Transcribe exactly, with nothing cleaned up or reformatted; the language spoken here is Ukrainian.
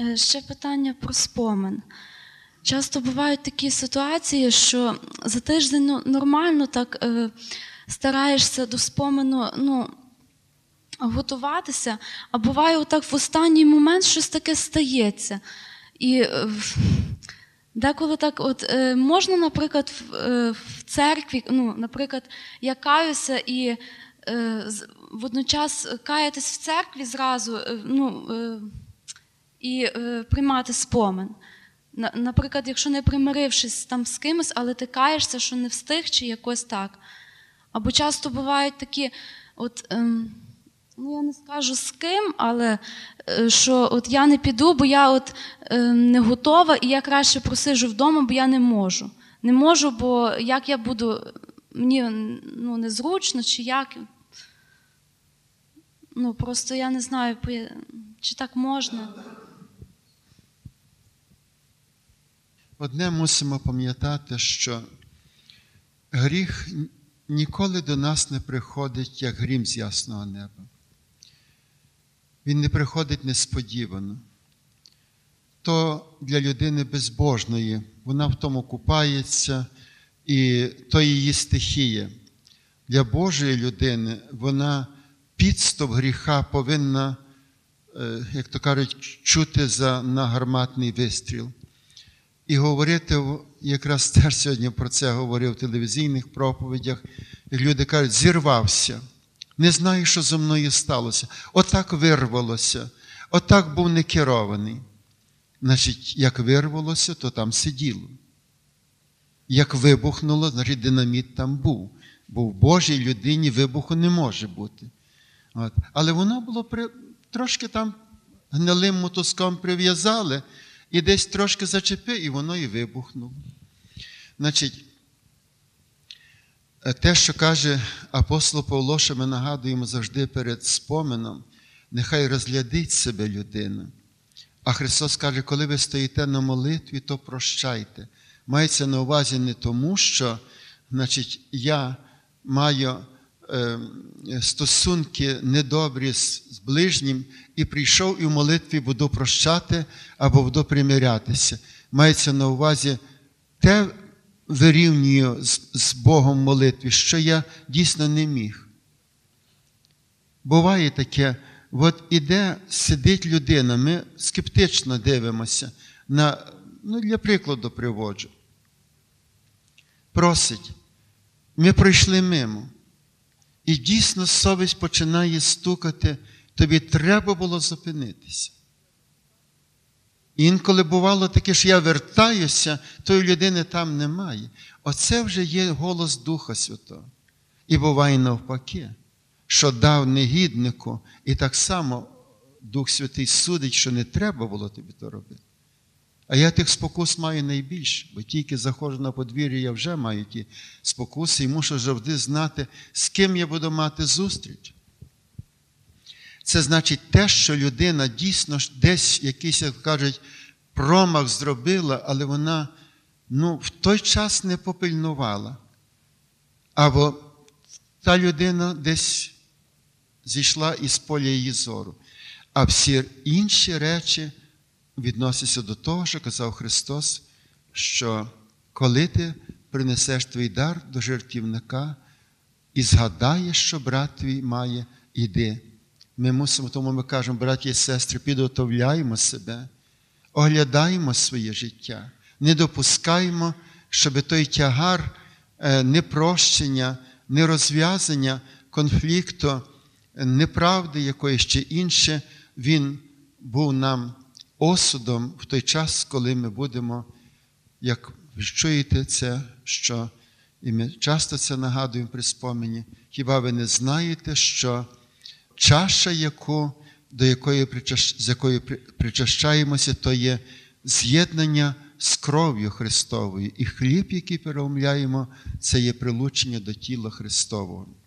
Ще питання про спомин. Часто бувають такі ситуації, що за тиждень ну, нормально так е, стараєшся до спомину ну, готуватися, а буває отак в останній момент щось таке стається. І е, деколи так от е, можна, наприклад, в, е, в церкві, ну, наприклад, я каюся і е, водночас каятись в церкві зразу, е, ну, е, і е, приймати спомин. Наприклад, якщо не примирившись там з кимось, але ти каєшся, що не встиг, чи якось так. Або часто бувають такі, от, ем, ну я не скажу з ким, але е, що от я не піду, бо я от е, не готова, і я краще просиджу вдома, бо я не можу. Не можу, бо як я буду, мені ну, незручно, чи як. Ну, просто я не знаю, чи так можна. Одне мусимо пам'ятати, що гріх ніколи до нас не приходить, як грім з ясного неба. Він не приходить несподівано. То для людини безбожної, вона в тому купається, і то її стихія. Для Божої людини вона підступ гріха повинна, як то кажуть, чути за на гарматний вистріл. І говорити, якраз теж сьогодні про це говорив в телевізійних проповідях, як люди кажуть, зірвався, не знаю, що зі мною сталося, отак вирвалося, отак був не керований. Значить, як вирвалося, то там сиділо. Як вибухнуло, значить динаміт там був. Бо в Божій людині вибуху не може бути. От. Але воно було при... трошки там гнилим мотузком прив'язали, і десь трошки зачепи, і воно і вибухнуло. Значить, те, що каже апостол Павло, що ми нагадуємо завжди перед спомином, нехай розглядить себе людина. А Христос каже, коли ви стоїте на молитві, то прощайте. Мається на увазі не тому, що, значить, я маю е, стосунки недобрі з, з ближнім і прийшов і в молитві буду прощати або буду примирятися. Мається на увазі те вирівнюю з, з Богом в молитві, що я дійсно не міг. Буває таке, от іде, сидить людина, ми скептично дивимося, на, ну для прикладу приводжу. Просить, ми пройшли мимо. І дійсно совість починає стукати, тобі треба було зупинитися. Інколи бувало таке, що я вертаюся, тої людини там немає. Оце вже є голос Духа Святого. І буває навпаки, що дав негіднику, і так само Дух Святий судить, що не треба було тобі то робити. А я тих спокус маю найбільше, бо тільки заходжу на подвір'я, я вже маю ті спокуси і мушу завжди знати, з ким я буду мати зустріч. Це значить те, що людина дійсно десь якийсь, як кажуть, промах зробила, але вона ну, в той час не попильнувала. Або та людина десь зійшла із поля її зору. А всі інші речі відносяться до того, що казав Христос, що коли ти принесеш твій дар до жертівника і згадаєш, що брат твій має, іди. Ми мусимо, тому ми кажемо, браті і сестри, підготовляємо себе, оглядаємо своє життя, не допускаємо, щоб той тягар непрощення, нерозв'язання конфлікту, неправди якоїсь чи інше, він був нам осудом в той час, коли ми будемо, як ви чуєте це, що, і ми часто це нагадуємо при спомені, хіба ви не знаєте, що чаша, яку, до якої, з якою причащаємося, то є з'єднання з кров'ю Христовою. І хліб, який переломляємо, це є прилучення до тіла Христового.